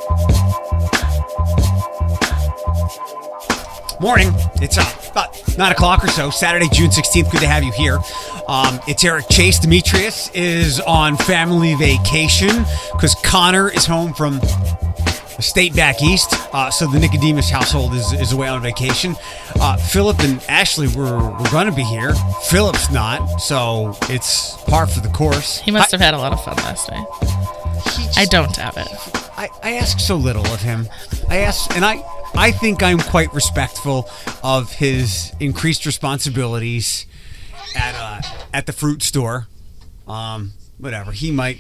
Morning. It's about 9 o'clock or so, Saturday, June 16th. Good to have you here. It's Eric Chase. Demetrius is on family vacation because Connor is home from the state back east. So the Nicodemus household is away on vacation. Philip and Ashley were going to be here. Philip's not, so it's par for the course. He must have had a lot of fun last night. I don't doubt it. I ask so little of him. I think I'm quite respectful of his increased responsibilities at the fruit store. Whatever. He might...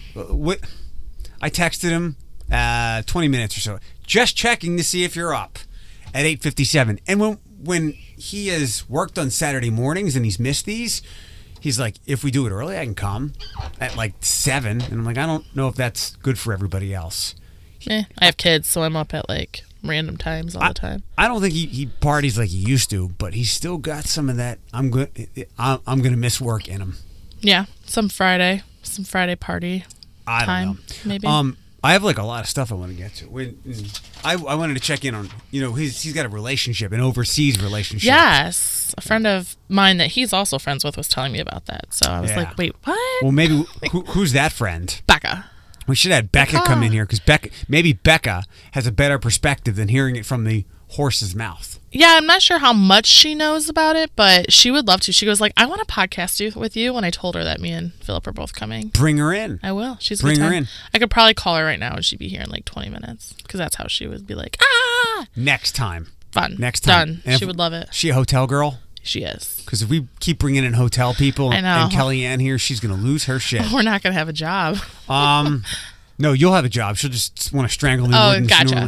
I texted him 20 minutes or so. Just checking to see if you're up at 8:57. And when he has worked on Saturday mornings and he's missed these, he's like, if we do it early, I can come at like 7. And I'm like, I don't know if that's good for everybody else. I have kids, so I'm up at like random times all the time. I don't think he parties like he used to, but he's still got some of that I'm gonna miss work in him. Yeah, some Friday party I time, don't know. maybe. I have like a lot of stuff I want to get to. I wanted to check in on, he's got a relationship, an overseas relationship. Yes, a friend of mine that he's also friends with was telling me about that. So I was like, wait, what? Well, maybe who's that friend? Becca. We should have Becca come in here because maybe Becca has a better perspective than hearing it from the horse's mouth. Yeah, I'm not sure how much she knows about it, but she would love to. She goes like, I want to podcast with you. When I told her that me and Philip are both coming. Bring her in. I will. She's a Bring good time. her in. I could probably call her right now and she'd be here in like 20 minutes because that's how she would be like, ah. Next time. Fun. Next time. Done. And she would love it. She a hotel girl? She is. Because if we keep bringing in hotel people and Kellyanne here, she's going to lose her shit. We're not going to have a job. No, you'll have a job. She'll just want to strangle me. Oh, gotcha.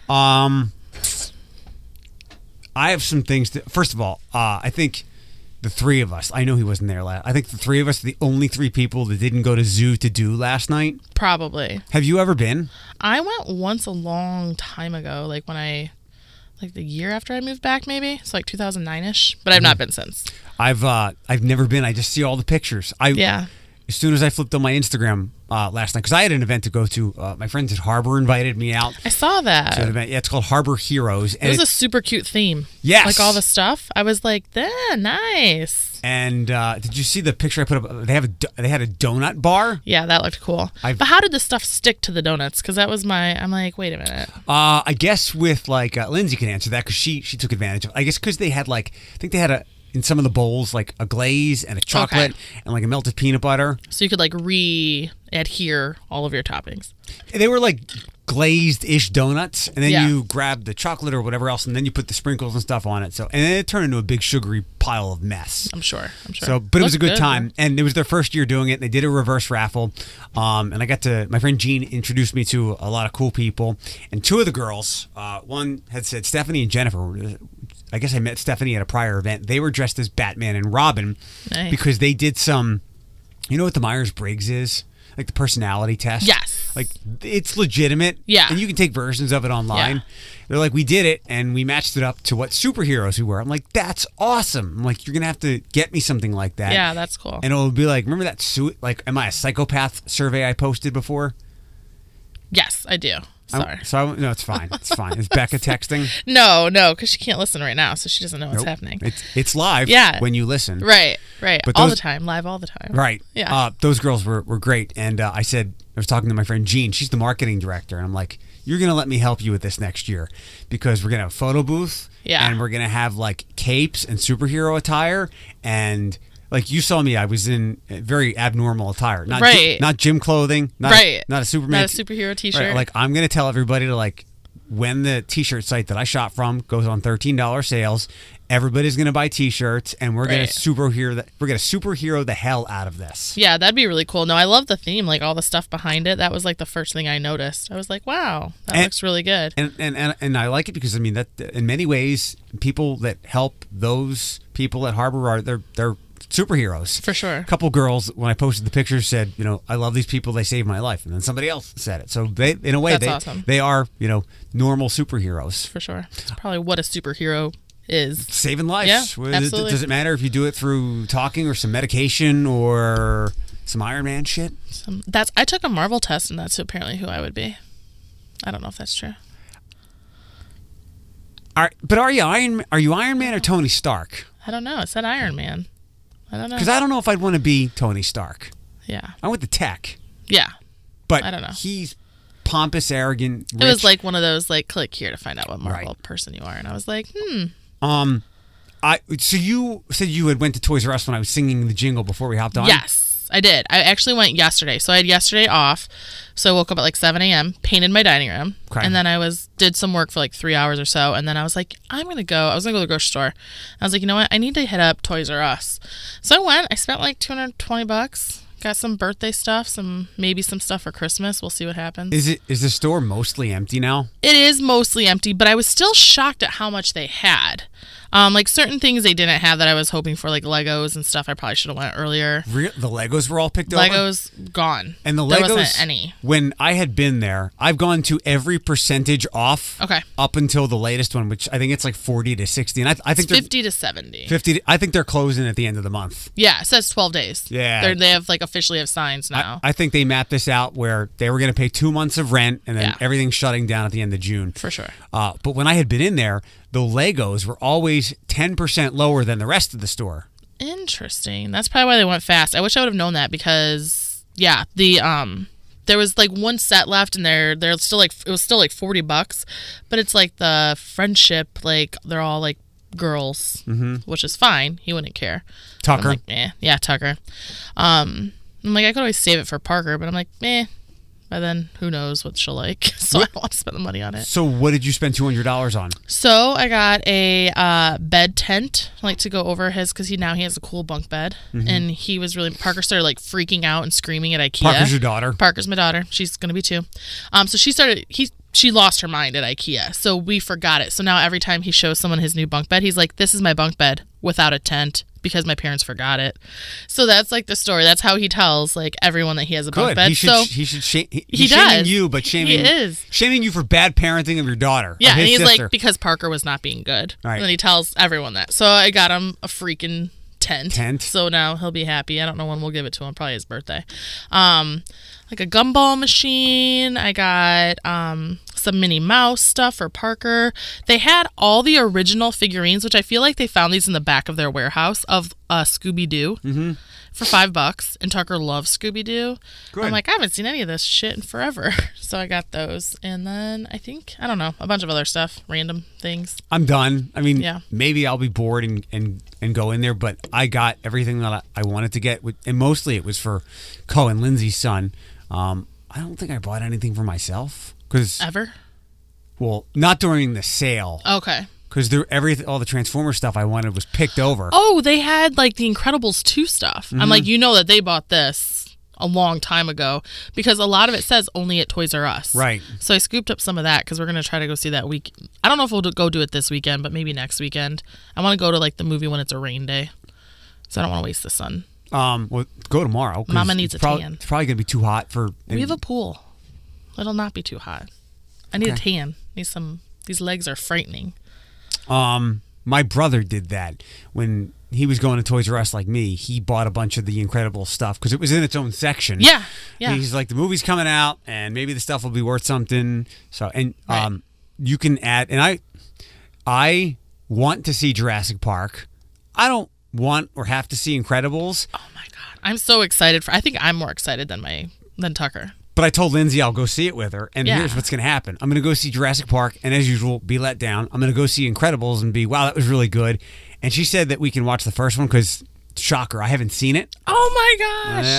I have some things to... First of all, I think the three of us... I know he wasn't there last... I think the three of us are the only three people that didn't go to Zoo to Do last night. Probably. Have you ever been? I went once a long time ago, like when I... Like the year after I moved back, maybe? It's like 2009-ish. But I've not been since. I've never been. I just see all the pictures. Yeah. As soon as I flipped on my Instagram last night, because I had an event to go to. My friends at Harbor invited me out. I saw that. To an event. Yeah, it's called Harbor Heroes. And it was a super cute theme. Yes. Like all the stuff. I was like, nice. And did you see the picture I put up? They had a donut bar. Yeah, that looked cool. But how did the stuff stick to the donuts? Because that was I'm like, wait a minute. I guess with like Lindsay can answer that because she took advantage of it. I guess because they had I think they had in some of the bowls, like a glaze and a chocolate and like a melted peanut butter. So you could like re-adhere all of your toppings. They were like glazed-ish donuts, and then you grab the chocolate or whatever else, and then you put the sprinkles and stuff on it. So, and then it turned into a big sugary pile of mess. I'm sure. So, but it was a good time, and it was their first year doing it. And they did a reverse raffle, and my friend Jean introduced me to a lot of cool people, and two of the girls, one had said Stephanie and Jennifer. I guess I met Stephanie at a prior event. They were dressed as Batman and Robin because they did some, you know what the Myers-Briggs is? Like the personality test? Yes. Like it's legitimate. Yeah. And you can take versions of it online. Yeah. They're like, we did it and we matched it up to what superheroes we were. I'm like, that's awesome. I'm like, you're going to have to get me something like that. Yeah, that's cool. And it'll be like, remember that suit? Like, am I a psychopath survey I posted before? Yes, I do. Sorry. No, it's fine. It's fine. Is Becca texting? No, because she can't listen right now, so she doesn't know what's happening. It's live when you listen. Right. But all the time, live all the time. Right. Yeah. Those girls were great. And I was talking to my friend Jean. She's the marketing director. And I'm like, you're going to let me help you with this next year because we're going to have a photo booth. Yeah. And we're going to have like capes and superhero attire and... Like you saw me, I was in very abnormal attire, not gym clothing, not a Superman, not a superhero T-shirt. Right, like I'm gonna tell everybody to like when the T-shirt site that I shop from goes on $13 sales, everybody's gonna buy T-shirts, and we're gonna superhero the hell out of this. Yeah, that'd be really cool. No, I love the theme, like all the stuff behind it. That was like the first thing I noticed. I was like, wow, that looks really good. And I like it because I mean that in many ways, people that help those people at Harbor are they're superheroes. For sure. A couple girls, when I posted the pictures, said, I love these people. They saved my life. And then somebody else said it. So they, in a way, awesome. They are, normal superheroes. For sure. It's probably what a superhero is. Saving lives. Yeah, absolutely. Does it matter if you do it through talking or some medication or some Iron Man shit? I took a Marvel test, and that's apparently who I would be. I don't know if that's true. Are you Iron Man or Tony Stark? I don't know. It said Iron Man. I don't know. Because I don't know if I'd want to be Tony Stark. Yeah. I went to tech. Yeah. But I don't know. He's pompous, arrogant, rich. It was like one of those, like, click here to find out what Marvel person you are. And I was like, So you said you had went to Toys R Us when I was singing the jingle before we hopped on? Yes, I did. I actually went yesterday. So I had yesterday off. So I woke up at like 7 a.m., painted my dining room. Okay. And then did some work for like 3 hours or so. And then I was like, I was going to go to the grocery store. I was like, you know what? I need to hit up Toys R Us. So I went. I spent like $220. Got some birthday stuff, maybe some stuff for Christmas. We'll see what happens. Is the store mostly empty now? It is mostly empty, but I was still shocked at how much they had. Like certain things they didn't have that I was hoping for, like Legos and stuff. I probably should have went earlier. The Legos were all picked over? Legos gone. And the there Legos, wasn't any. When I had been there, I've gone to every percentage off. Okay. Up until the latest one, which I think it's like 40 to 60, and I think it's 50 to 70. 50. I think they're closing at the end of the month. Yeah, it says 12 days. Yeah, they have like officially have signs now. I think they mapped this out where they were going to pay 2 months of rent, and then everything's shutting down at the end of June. For sure. But when I had been in there, the Legos were always 10% lower than the rest of the store. Interesting. That's probably why they went fast. I wish I would have known that because there was like one set left and they're still like it was still like $40, but it's like the friendship, like they're all like girls, which is fine. He wouldn't care. Tucker. I'm like, yeah, Tucker. I'm like, I could always save it for Parker, but I'm like, By then, who knows what she'll like. So I don't want to spend the money on it. So what did you spend $200 on? So I got a bed tent, like to go over his, because he has a cool bunk bed. And he was Parker started like freaking out and screaming at IKEA. Parker's your daughter? Parker's my daughter. She's going to be 2. So she lost her mind at IKEA. So we forgot it. So now every time he shows someone his new bunk bed, he's like, this is my bunk bed without a tent because my parents forgot it. So that's like the story. That's how he tells like everyone that he has a bunk bed. He's shaming you, but he is shaming you for bad parenting of your daughter. Yeah, and he's sister. like, because Parker was not being good. Right. And then he tells everyone that. So I got him a freaking tent. So now he'll be happy. I don't know when we'll give it to him. Probably his birthday. Like a gumball machine. I got some Minnie Mouse stuff for Parker. They had all the original figurines, which I feel like they found these in the back of their warehouse of Scooby-Doo for $5. And Tucker loves Scooby-Doo. Good. I'm like, I haven't seen any of this shit in forever. So I got those. And then I think, I don't know, a bunch of other stuff, random things. I'm done. I mean, Yeah. maybe I'll be bored and go in there, but I got everything that I wanted to get. And mostly it was for Cohen, Lindsay's son. I don't think I bought anything for myself. Ever? Well, not during the sale. Okay. Because all the Transformer stuff I wanted was picked over. Oh, they had like the Incredibles 2 stuff. I'm like, you know that they bought this a long time ago because a lot of it says only at Toys R Us. Right. So I scooped up some of that because we're going to try to go see that week. I don't know if we'll go do it this weekend, but maybe next weekend. I want to go to like the movie when it's a rain day. So I don't want to waste the sun. Well, go tomorrow. 'Cause Mama needs a tan. It's probably going to be too hot for... We have a pool. It'll not be too hot. I need a tan. These legs are frightening. My brother did that when he was going to Toys R Us like me. He bought a bunch of the Incredible stuff because it was in its own section. Yeah. He's like, the movie's coming out, and maybe the stuff will be worth something. So, and Right. you can add, and I want to see Jurassic Park. I don't want or have to see Incredibles. Oh my God. I'm so excited I think I'm more excited than Tucker. But I told Lindsay I'll go see it with her, and here's what's going to happen. I'm going to go see Jurassic Park, and as usual, be let down. I'm going to go see Incredibles and be, wow, that was really good. And she said that we can watch the first one because, shocker, I haven't seen it. Oh my gosh.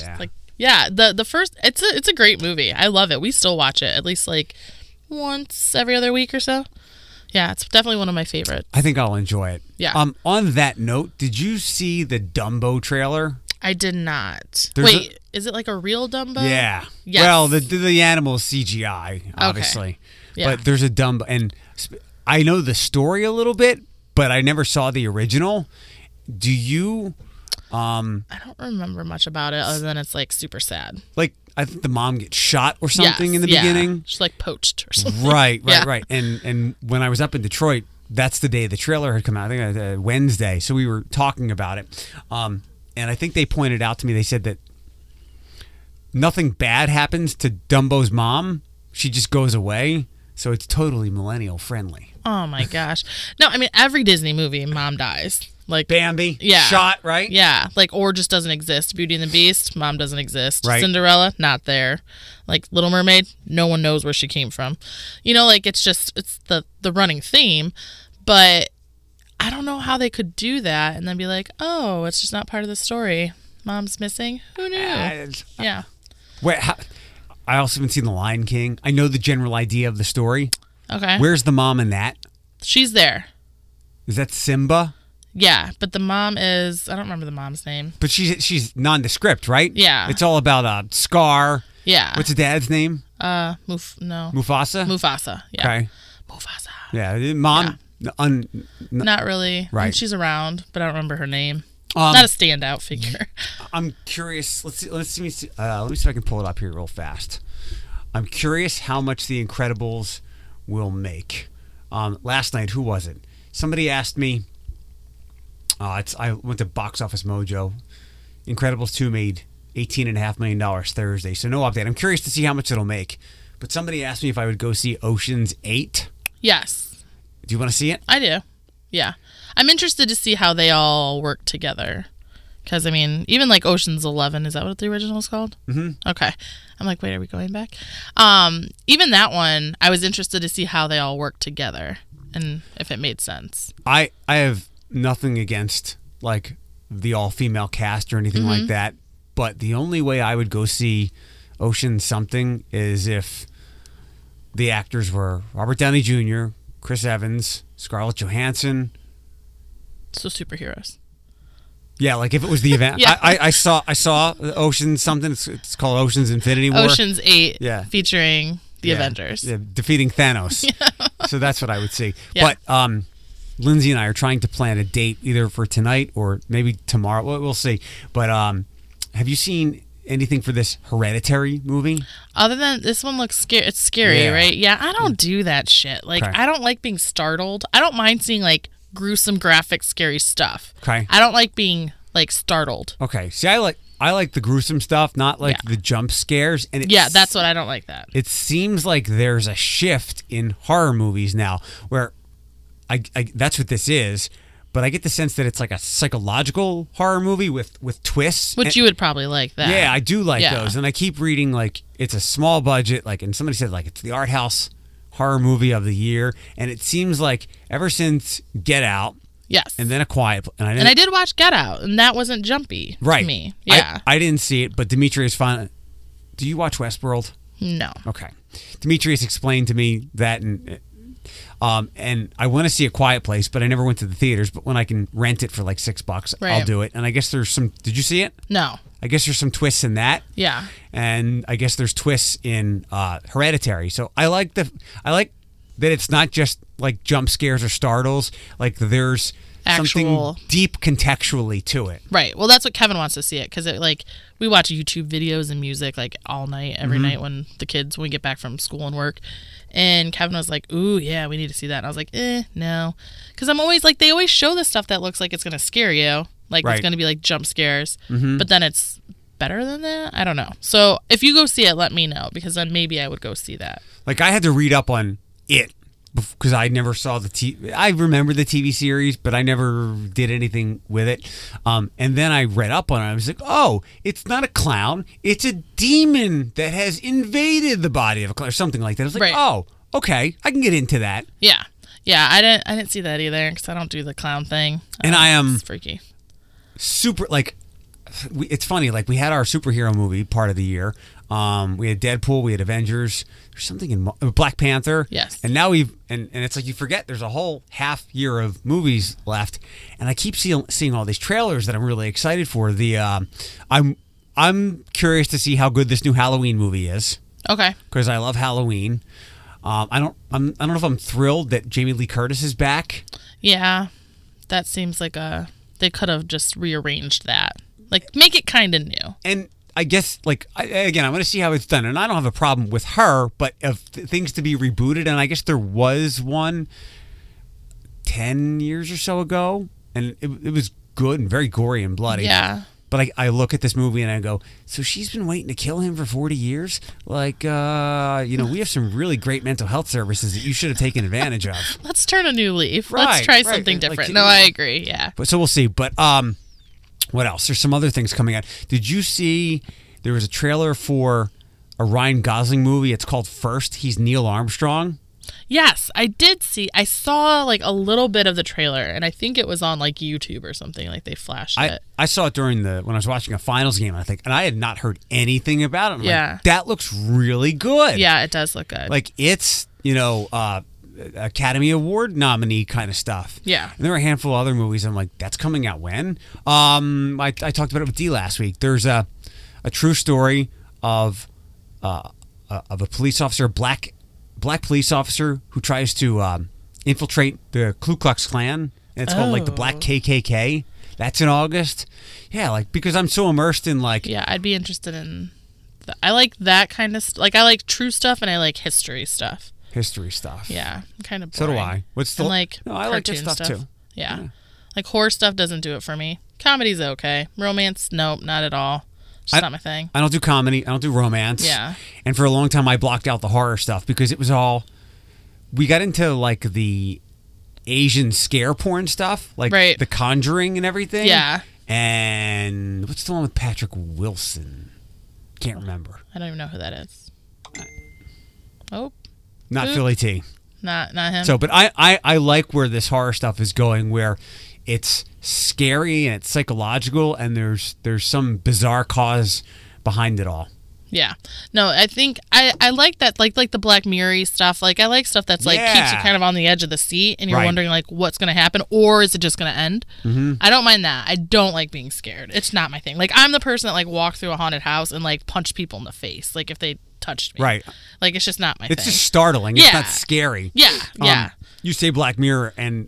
The first, it's a great movie. I love it. We still watch it at least like once every other week or so. Yeah, it's definitely one of my favorites. I think I'll enjoy it. Yeah. On that note, did you see the Dumbo trailer? I did not. Wait, is it like a real Dumbo? Yeah. Yes. Well, the animal is CGI, obviously. Okay. Yeah. But there's a Dumbo, and I know the story a little bit, but I never saw the original. Do you? I don't remember much about it other than it's like super sad. Like, I think the mom gets shot or something in the beginning. She's like poached or something. Right. And when I was up in Detroit, that's the day the trailer had come out. I think Wednesday. So we were talking about it. And I think they pointed out to me, they said that nothing bad happens to Dumbo's mom, she just goes away. So it's totally millennial friendly. Oh my gosh. No, I mean every Disney movie, mom dies. Like Bambi, yeah, shot, right? Yeah, like or just doesn't exist. Beauty and the Beast, mom doesn't exist. Right. Cinderella, not there. Like Little Mermaid, no one knows where she came from. Like it's the running theme, but I don't know how they could do that and then be like, oh, it's just not part of the story. Mom's missing. Who knew? Yeah. Wait, I also haven't seen The Lion King. I know the general idea of the story. Okay. Where's the mom in that? She's there. Is that Simba? Yeah, but the mom is, I don't remember the mom's name. But she's nondescript, right? Yeah. It's all about Scar. Yeah. What's the dad's name? No. Mufasa? Mufasa, yeah. Okay. Mufasa. Yeah, mom. Yeah. Not really. Right. I mean, she's around, but I don't remember her name. Not a standout figure. I'm curious. Let me see if I can pull it up here real fast. I'm curious how much The Incredibles will make. Last night, who was it? Somebody asked me. I went to Box Office Mojo. Incredibles 2 made $18.5 million Thursday, so no update. I'm curious to see how much it'll make. But somebody asked me if I would go see Ocean's 8. Yes. Do you want to see it? I do. Yeah. I'm interested to see how they all work together. Because, I mean, even like Ocean's 11, is that what the original is called? Mm-hmm. Okay. I'm like, wait, are we going back? Even that one, I was interested to see how they all work together and if it made sense. I have nothing against like the all-female cast or anything like that, but the only way I would go see Ocean something is if the actors were Robert Downey Jr., Chris Evans, Scarlett Johansson. So superheroes. Yeah, like if it was the event. Yeah. I saw Ocean something. It's called Ocean's Infinity War. Ocean's 8 featuring the Yeah. Avengers. Yeah, defeating Thanos. So that's what I would see. Yeah. But Lindsay and I are trying to plan a date either for tonight or maybe tomorrow. We'll see. But have you seen anything for this Hereditary movie? Other than this one looks scary. It's scary, right? Yeah, I don't do that shit. Like, Okay. I don't like being startled. I don't mind seeing like gruesome, graphic, scary stuff. Okay. I don't like being like startled. Okay. See, I like the gruesome stuff, not like the jump scares. And That's what I don't like that. It seems like there's a shift in horror movies now where I that's what this is, but I get the sense that it's like a psychological horror movie with twists. Which you would probably like that. Yeah, I do like Yeah. those. And I keep reading like it's a small budget, like, and somebody said like it's the art house horror movie of the year, and it seems like ever since Get Out, Yes. and then A Quiet And I did watch Get Out, and that wasn't jumpy to me. Yeah. I didn't see it, but Demetrius found. Do you watch Westworld? No. Okay. Demetrius explained to me that, and I want to see A Quiet Place, but I never went to the theaters. But when I can rent it for like $6, Right. I'll do it. And I guess there's some. Did you see it? No. I guess there's some twists in that. Yeah. And I guess there's twists in Hereditary. So I like that it's not just like jump scares or startles. Like there's something deep contextually to it. Right. Well, that's what Kevin wants to see it because we watch YouTube videos and music like all night, every night when we get back from school and work. And Kevin was like, "Ooh, yeah, we need to see that." And I was like, no, because I'm always like, they always show the stuff that looks like it's gonna scare you, like it's gonna be like jump scares, but then it's better than that. I don't know. So if you go see it, let me know because then maybe I would go see that. Like I had to read up on it because I never saw I remember the TV series, but I never did anything with it. And then I read up on it. I was like, oh, it's not a clown. It's a demon that has invaded the body of a clown or something like that. I was like, oh, okay, I can get into that. Yeah. Yeah, I didn't see that either because I don't do the clown thing. And I am it's freaky. Super, like, it's funny, like we had our superhero movie part of the year. We had Deadpool, we had Avengers. There's something in Black Panther. Yes. And now and it's like you forget there's a whole half year of movies left. And I keep seeing all these trailers that I'm really excited for. I'm curious to see how good this new Halloween movie is. Okay. Because I love Halloween. I don't know if I'm thrilled that Jamie Lee Curtis is back. Yeah. That seems like they could have just rearranged that. Like, make it kind of new. And I guess, like, I want to see how it's done. And I don't have a problem with her, but of things to be rebooted. And I guess there was one 10 years or so ago. And it was good and very gory and bloody. Yeah. But I look at this movie and I go, so she's been waiting to kill him for 40 years? Like, we have some really great mental health services that you should have taken advantage of. Let's turn a new leaf. Right, Let's try right. something Like, different. I agree. Yeah. But so we'll see. But what else? There's some other things coming out. Did you see there was a trailer for a Ryan Gosling movie? It's called First. He's Neil Armstrong. Yes, I did see. I saw like a little bit of the trailer, and I think it was on like YouTube or something. Like they flashed it. I saw it when I was watching a finals game. And I had not heard anything about it. I'm like, that looks really good. Yeah, it does look good. Like it's Academy Award nominee kind of stuff. Yeah. And there were a handful of other movies. I'm like, that's coming out when? I talked about it with Dee last week. There's a true story of a police officer, a black police officer who tries to infiltrate the Ku Klux Klan. And it's called like the Black KKK. That's in August. Yeah, like because I'm so immersed in like. Yeah, I'd be interested in. I like that kind of like I like true stuff and I like history stuff. History stuff. Yeah, kind of. So do I. What's the I like that stuff too. Yeah, like horror stuff doesn't do it for me. Comedy's okay. Romance, nope, not at all. It's not my thing. I don't do comedy. I don't do romance. Yeah. And for a long time, I blocked out the horror stuff because it was all. We got into like the Asian scare porn stuff, like The Conjuring and everything. Yeah. And what's the one with Patrick Wilson? Can't remember. I don't even know who that is. Oh. Not Philly T. Not him. So, but I like where this horror stuff is going, where it's scary and it's psychological, and there's some bizarre cause behind it all. Yeah. No, I think I like that, like the Black Mirror stuff. Like I like stuff that's like keeps you kind of on the edge of the seat, and you're wondering like what's going to happen, or is it just going to end? Mm-hmm. I don't mind that. I don't like being scared. It's not my thing. Like I'm the person that like walk through a haunted house and like punch people in the face, like if they touched me. Right. Like it's just not my thing. It's just startling. It's not scary. Yeah. Yeah. You say Black Mirror, and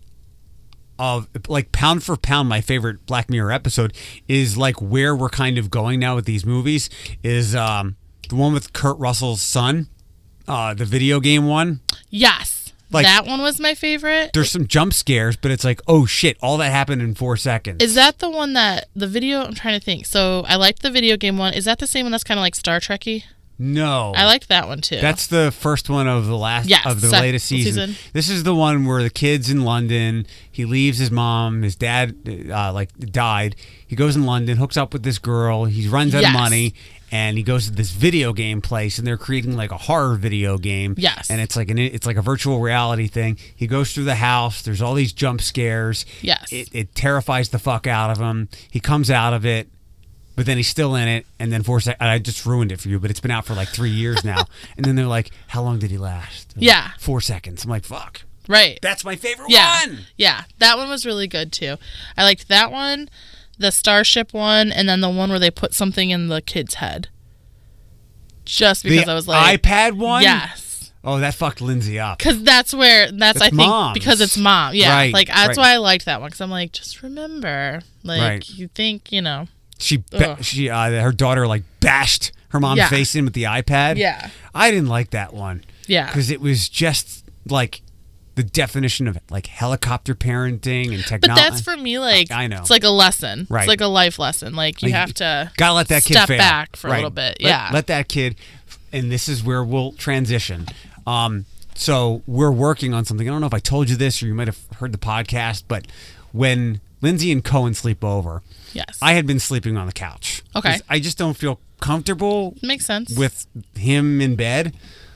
like pound for pound, my favorite Black Mirror episode is like where we're kind of going now with these movies is the one with Kurt Russell's son, the video game one. Yes. Like, that one was my favorite. There's some jump scares, but it's like, oh shit, all that happened in 4 seconds. Is that the one that the video? I'm trying to think. So I liked the video game one. Is that the same one that's kind of like Star Trek-y? No, I liked that one too. That's the first one of the latest season. This is the one where the kid's in London. He leaves his mom. His dad died. He goes in London, hooks up with this girl. He runs out of money, and he goes to this video game place, and they're creating like a horror video game. Yes, and it's like a virtual reality thing. He goes through the house. There's all these jump scares. Yes, it terrifies the fuck out of him. He comes out of it. But then he's still in it, and then 4 seconds. I just ruined it for you, but it's been out for like 3 years now. And then they're like, "How long did he last?" Yeah, 4 seconds. I'm like, "Fuck." Right. That's my favorite one. Yeah, that one was really good too. I liked that one, the Starship one, and then the one where they put something in the kid's head. Just because I was like, iPad one. Yes. Oh, that fucked Lindsay up. Because that's I think mom's. Because it's mom. Yeah. Right, like that's why I liked that one. Because I'm like, just remember, like you think her daughter like bashed her mom's face in with the iPad. Yeah. I didn't like that one. Yeah. Because it was just like the definition of like helicopter parenting and technology. But that's for me like I know. It's like a lesson. Right. It's like a life lesson. Like you have to gotta let that kid step fail. back for a little bit. Let that kid, and this is where we'll transition. So we're working on something. I don't know if I told you this or you might have heard the podcast, but when Lindsay and Cohen sleep over, yes, I had been sleeping on the couch. Okay. I just don't feel comfortable. Makes sense. With him in bed.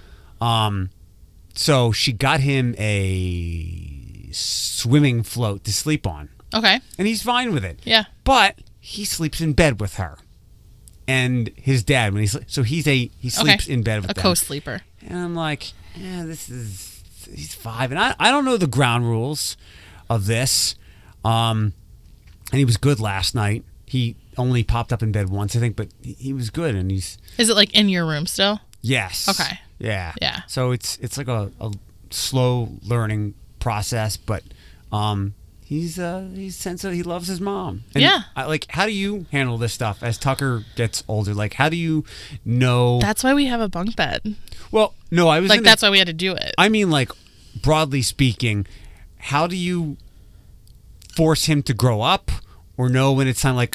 So she got him a swimming float to sleep on. Okay. And he's fine with it. Yeah. But he sleeps in bed with her. And his dad, when he sleeps in bed with them. A co-sleeper. And I'm like, he's 5. And I don't know the ground rules of this. And he was good last night. He only popped up in bed once, I think, but he was good. And he's... Is it like in your room still? Yes. Okay. Yeah. Yeah. So it's like a slow learning process, but he's sensitive. He loves his mom. And yeah. How do you handle this stuff as Tucker gets older? Like, how do you know? That's why we have a bunk bed. Well, no, I was like that's why we had to do it. I mean, like, broadly speaking, how do you force him to grow up or know when it's time? Like,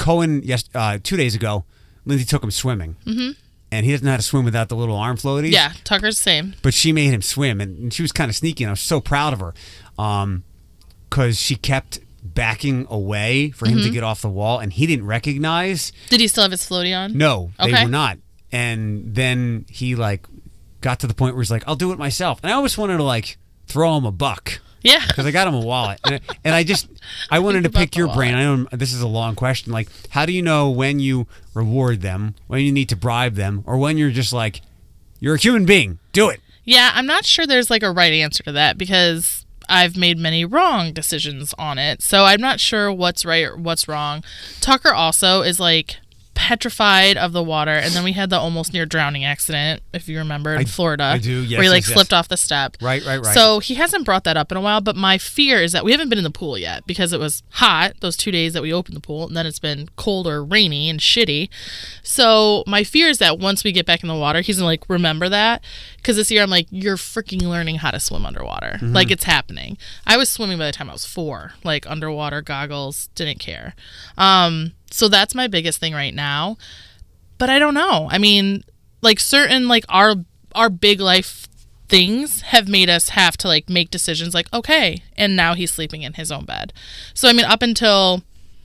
Cohen 2 days ago, Lindsay took him swimming. Mm-hmm. And he doesn't know how to swim without the little arm floaties. Yeah, Tucker's the same. But she made him swim, and she was kind of sneaky, and I was so proud of her. Because she kept backing away for him to get off the wall, and he didn't recognize. Did he still have his floaty on? No, they Okay. were not. And then he, like, got to the point where he's like, I'll do it myself. And I always wanted to, like, throw him a buck. Yeah. Because I got him a wallet. And I wanted to about pick the your wallet. brain. I know this is a long question. Like, how do you know when you reward them, when you need to bribe them, or when you're just like, you're a human being, do it? Yeah, I'm not sure there's like a right answer to that because I've made many wrong decisions on it. So I'm not sure what's right or what's wrong. Tucker also is like petrified of the water, and then we had the almost near drowning accident, if you remember, in Florida. I do, yes, where he like yes. slipped off the step. Right. So he hasn't brought that up in a while, but my fear is that we haven't been in the pool yet because it was hot those 2 days that we opened the pool, and then it's been cold or rainy and shitty. So my fear is that once we get back in the water, he's gonna like remember that, because this year I'm like, you're freaking learning how to swim underwater. Like, it's happening. I was swimming by the time I was 4, like underwater goggles, didn't care. So that's my biggest thing right now. But I don't know. I mean, like certain like our big life things have made us have to like make decisions like, okay, and now he's sleeping in his own bed. So I mean, up until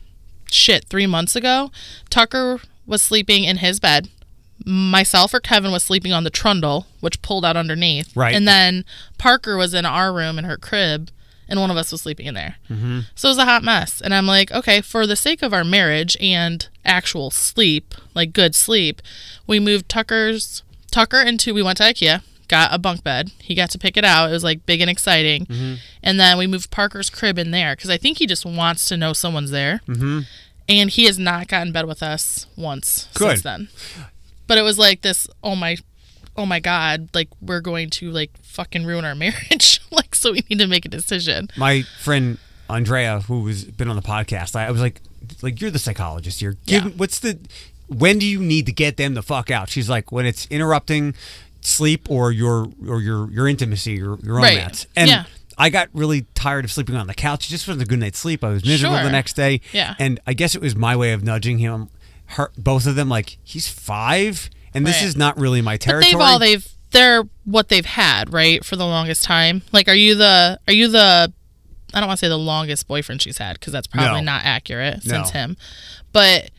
3 months ago, Tucker was sleeping in his bed. Myself or Kevin was sleeping on the trundle, which pulled out underneath. Right. And then Parker was in our room in her crib, and one of us was sleeping in there. Mm-hmm. So it was a hot mess. And I'm like, okay, for the sake of our marriage and actual sleep, like good sleep, we moved Tucker into, we went to IKEA, got a bunk bed. He got to pick it out. It was like big and exciting. Mm-hmm. And then we moved Parker's crib in there because I think he just wants to know someone's there. Mm-hmm. And he has not gotten in bed with us once since then. But it was like this, oh my God, like we're going to like fucking ruin our marriage. Like, so we need to make a decision. My friend Andrea, who has been on the podcast, I was like you're the psychologist here. When do you need to get them the fuck out? She's like, when it's interrupting sleep or your intimacy, your romance. Right. And I got really tired of sleeping on the couch. It just wasn't a good night's sleep. I was miserable the next day. Yeah. And I guess it was my way of nudging him, both of them, like, he's 5 and this is not really my territory. But they're what they've had, right, for the longest time. Like, are you the I don't want to say the longest boyfriend she's had, because that's probably not accurate since him. But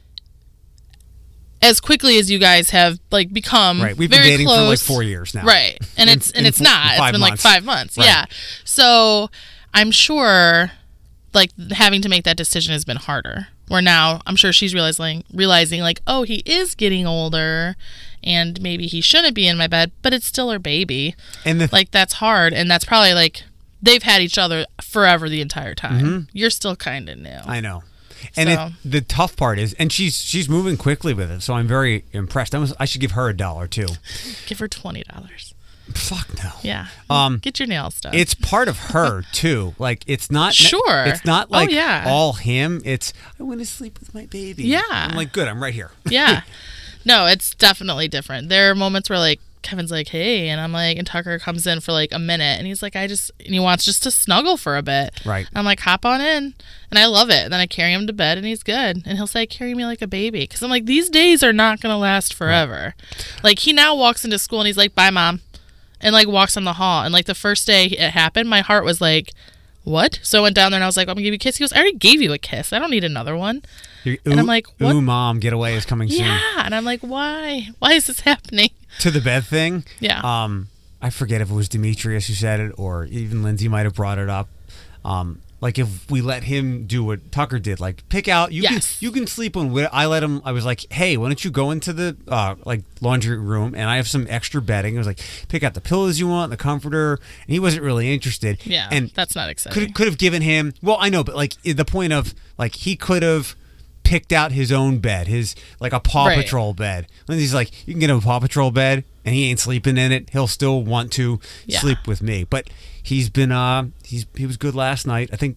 as quickly as you guys have like become right, we've very been dating close, for like 4 years now, right? And it's not. It's been like 5 months, right. Yeah. So I'm sure like having to make that decision has been harder. Where now I'm sure she's realizing like, oh, he is getting older, and maybe he shouldn't be in my bed, but it's still her baby, and like that's hard, and that's probably like they've had each other forever the entire time. Mm-hmm. You're still kind of new. I know. And the tough part is, and she's moving quickly with it, so I'm very impressed. I should give her $1 too. Give her $20. Fuck no. Yeah. Get your nails done. It's part of her too. Like, it's not sure. It's not like yeah. all him. It's, I want to sleep with my baby. Yeah. I'm like, good. I'm right here. Yeah. No, it's definitely different. There are moments where like Kevin's like, hey, and I'm like, and Tucker comes in for like a minute, and he's like, and he wants just to snuggle for a bit. Right. I'm like, hop on in, and I love it. And then I carry him to bed, and he's good. And he'll say, carry me like a baby, because I'm like, these days are not gonna last forever. Right. Like, he now walks into school and he's like, bye, Mom, and like walks on the hall. And like the first day it happened, my heart was like, what? So I went down there and I was like, I'm gonna give you a kiss. He goes, I already gave you a kiss. I don't need another one. And I'm like, what? Ooh, Mom, get away is coming soon. Yeah. And I'm like, why? Why is this happening? To the bed thing? Yeah. I forget if it was Demetrius who said it, or even Lindsay might have brought it up. Like, if we let him do what Tucker did, like pick out, you can sleep on. I let him. I was like, hey, why don't you go into the like laundry room, and I have some extra bedding. I was like, pick out the pillows you want, the comforter, and he wasn't really interested. Yeah, and that's not exciting. Could have given him. Well, I know, but like the point of like he could have picked out his own bed, his like a Paw Patrol bed. Lindsay's like, you can get him a Paw Patrol bed, and he ain't sleeping in it. He'll still want to sleep with me, but. He's been he was good last night. I think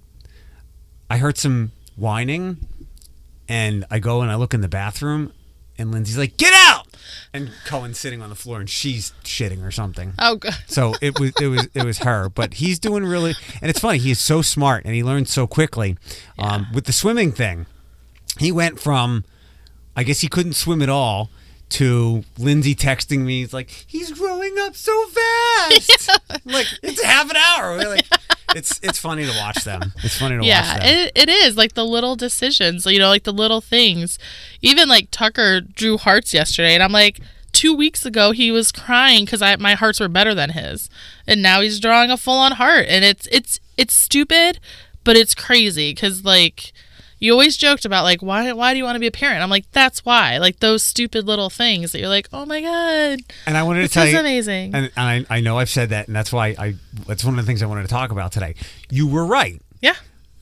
I heard some whining, and I go and I look in the bathroom, and Lindsay's like, "Get out!" And Cohen's sitting on the floor, and she's shitting or something. Oh, good. So it was her, but he's doing really, and it's funny. He is so smart, and he learns so quickly. With the swimming thing, he went from, I guess he couldn't swim at all, to Lindsay texting me. He's like, he's growing up so fast. Yeah. Like, it's half an hour. We're like, it's funny to watch them. It's funny to watch them. Yeah, it is. Like the little decisions, like the little things. Even like Tucker drew hearts yesterday, and I'm like, 2 weeks ago he was crying because my hearts were better than his, and now he's drawing a full-on heart, and it's stupid, but it's crazy because like. You always joked about, like, why do you want to be a parent? I'm like, that's why. Like, those stupid little things that you're like, oh, my God. And I wanted to tell you. This is amazing. And I know I've said that, and that's why that's one of the things I wanted to talk about today. You were right. Yeah.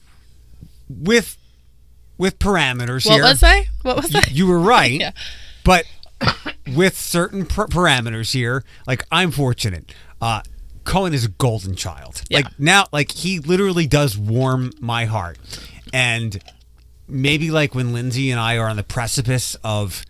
With parameters here. What was I? You were right. Yeah. But with certain parameters here, like, I'm fortunate. Cohen is a golden child. Yeah. Like, now, like, he literally does warm my heart. And maybe like when Lindsay and I are on the precipice of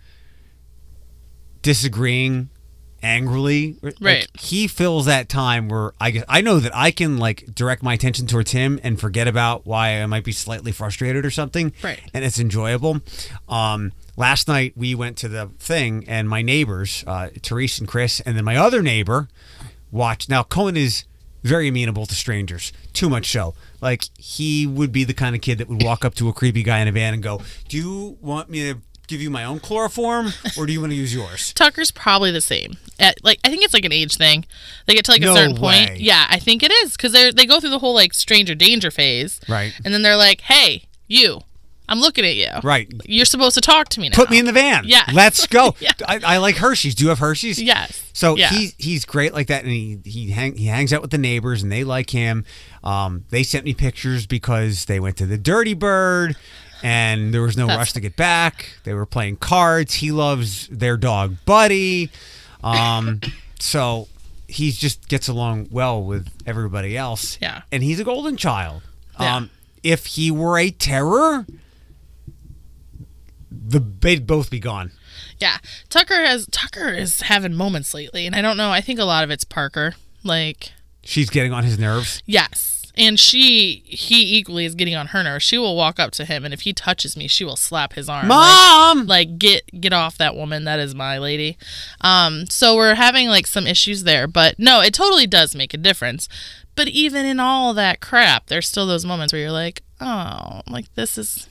disagreeing angrily, right? Like, he fills that time where I know that I can like direct my attention towards him and forget about why I might be slightly frustrated or something, right? And it's enjoyable. Last night we went to the thing, and my neighbors, Therese and Chris, and then my other neighbor watched. Now Cohen is very amenable to strangers, too much so. Like, he would be the kind of kid that would walk up to a creepy guy in a van and go, do you want me to give you my own chloroform, or do you want to use yours? Tucker's probably the same. I think it's like an age thing. They get to like a certain point. Yeah, I think it is, because they go through the whole like stranger danger phase. Right. And then they're like, hey, you. I'm looking at you. Right. You're supposed to talk to me now. Put me in the van. Yeah. Let's go. Yeah. I like Hershey's. Do you have Hershey's? Yes. So yeah. he's great like that, and he hangs out with the neighbors, and they like him. They sent me pictures because they went to the Dirty Bird, and there was no rush to get back. They were playing cards. He loves their dog Buddy. So he just gets along well with everybody else. Yeah. And he's a golden child. Yeah. If he were a terror, they'd both be gone. Yeah. Tucker is having moments lately, and I don't know. I think a lot of it's Parker. Like, she's getting on his nerves. Yes. And he equally is getting on her nerves. She will walk up to him, and if he touches me, she will slap his arm. Mom! Like get off that woman. That is my lady. So we're having like some issues there, but no, it totally does make a difference. But even in all that crap, there's still those moments where you're like, oh, like this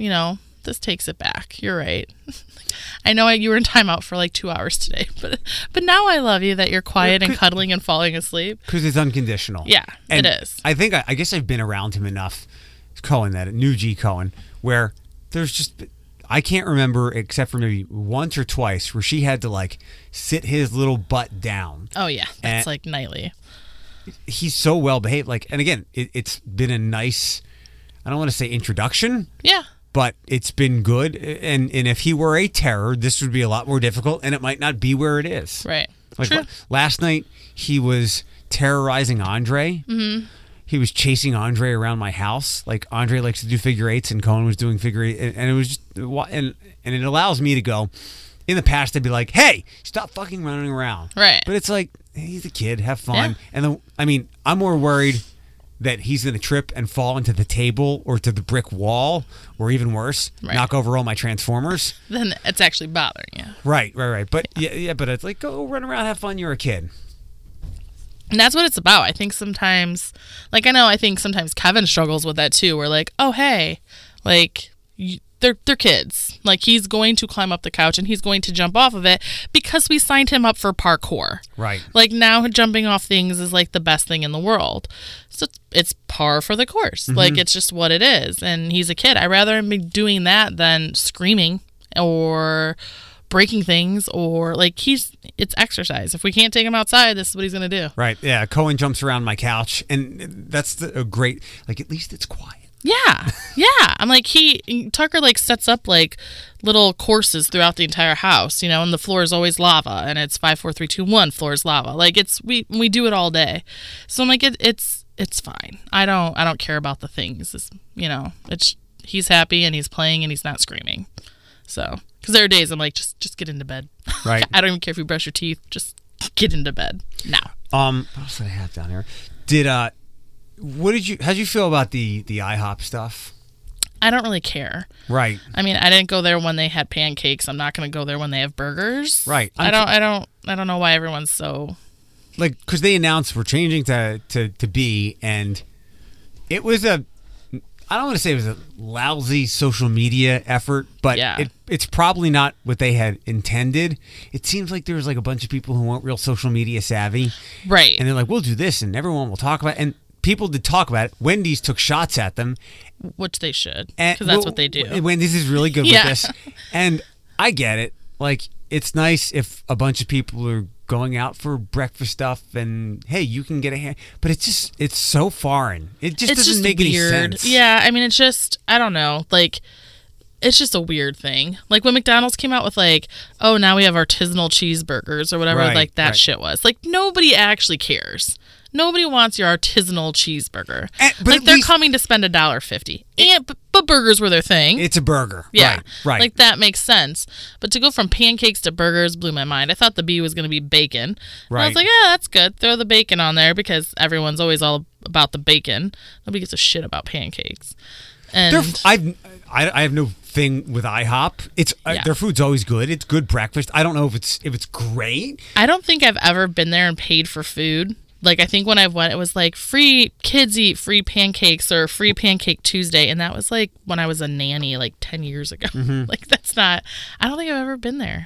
takes it back. You're right. I know you were in timeout for like 2 hours today, but now I love you that you're quiet and cuddling and falling asleep. Because it's unconditional. Yeah, and it is. I think I guess I've been around him enough, Cohen, that new G Cohen, where there's just, I can't remember except for maybe once or twice where she had to like sit his little butt down. Oh yeah, that's like nightly. He's so well behaved. Like, and again, it's been a nice, I don't want to say introduction. Yeah. But it's been good, and if he were a terror, this would be a lot more difficult, and it might not be where it is. Right. Like True. Last night, he was terrorizing Andre. Mm-hmm. He was chasing Andre around my house. Like, Andre likes to do figure eights, and Cohen was doing figure eight, and it was just, and it allows me to go. In the past, I'd be like, "Hey, stop fucking running around." Right. But it's like, hey, he's a kid, have fun. Yeah. And I'm more worried that he's going to trip and fall into the table or to the brick wall, or even worse, knock over all my Transformers. Then it's actually bothering you. Right. But yeah, but it's like, go run around, have fun. You're a kid. And that's what it's about. I think sometimes, I think sometimes Kevin struggles with that too. We're like, oh, hey, like, they're kids. Like, he's going to climb up the couch and he's going to jump off of it because we signed him up for parkour. Right. Like, now jumping off things is like the best thing in the world. So it's par for the course. Mm-hmm. Like, it's just what it is. And he's a kid. I'd rather him be doing that than screaming or breaking things, or like, it's exercise. If we can't take him outside, this is what he's going to do. Right. Yeah. Cohen jumps around my couch, and that's a great, like, at least it's quiet. Yeah. I'm like, Tucker like sets up like little courses throughout the entire house, and the floor is always lava, and it's 5, 4, 3, 2, 1 floor is lava. Like, it's we do it all day. So I'm like, it's fine. I don't care about the things. It's he's happy and he's playing and he's not screaming. So, because there are days I'm like, just get into bed. Right. I don't even care if you brush your teeth. Just get into bed now. What else did I have down here? How'd you feel about the IHOP stuff? I don't really care. Right. I mean, I didn't go there when they had pancakes. I'm not going to go there when they have burgers. Right. I don't know why everyone's so like, because they announced we're changing to B, and it was I don't want to say it was a lousy social media effort, but it's probably not what they had intended. It seems like there was like a bunch of people who weren't real social media savvy. Right. And they're like, we'll do this and everyone will talk about it. And people did talk about it. Wendy's took shots at them. Which they should, because that's what they do. Wendy's is really good with this. And I get it. Like, it's nice if a bunch of people are going out for breakfast stuff and, hey, you can get a hand. But it's so foreign. It just doesn't make any sense. Yeah, I mean, it's just, I don't know. Like, it's just a weird thing. Like, when McDonald's came out with, like, oh, now we have artisanal cheeseburgers or whatever, like, that shit was. Like, nobody actually cares. Nobody wants your artisanal cheeseburger. Like, they're coming to spend $1.50. But burgers were their thing. It's a burger. Yeah. Right. Like, that makes sense. But to go from pancakes to burgers blew my mind. I thought the B was going to be bacon. Right. And I was like, yeah, that's good. Throw the bacon on there because everyone's always all about the bacon. Nobody gives a shit about pancakes. And I have no thing with IHOP. Their food's always good. It's good breakfast. I don't know if it's great. I don't think I've ever been there and paid for food. Like, I think when I went, it was like free kids eat free pancakes or free Pancake Tuesday. And that was like when I was a nanny like 10 years ago. Mm-hmm. Like, that's not, I don't think I've ever been there.